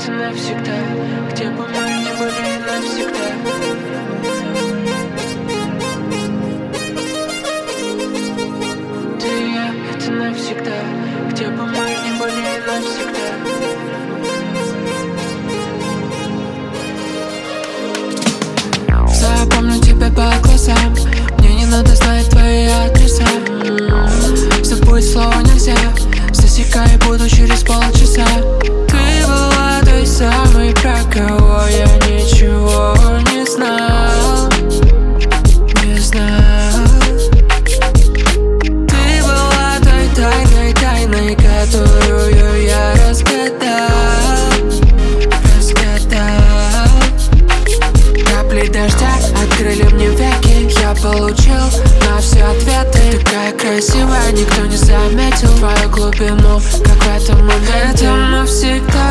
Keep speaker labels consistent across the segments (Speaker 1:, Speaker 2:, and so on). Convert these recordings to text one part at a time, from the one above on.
Speaker 1: это навсегда. Где бы мы ни были навсегда. Ты и я, это навсегда. Где бы мы ни были навсегда. Запомню тебя по глазам. Мне не надо знать твои адреса. Забыть слово нельзя. Засекай, буду через полчаса. Ты была той самой, про кого я ничего не знал. Не знал. Ты была той тайной, которую я разгадал. Капли дождя открыли мне веки. Я получил на все ответы. Такая красивая, никто не заметил твою глубину, как в этом моменте. Это навсегда.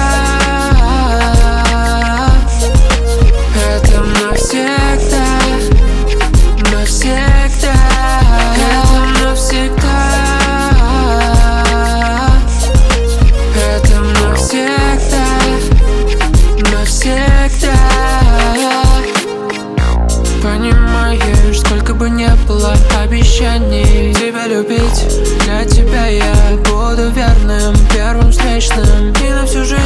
Speaker 1: Это навсегда. Навсегда. Это навсегда. Это навсегда. Навсегда. Понимаешь, сколько бы не было обещаний тебя любить, для тебя я буду верным, первым встречным и на всю жизнь.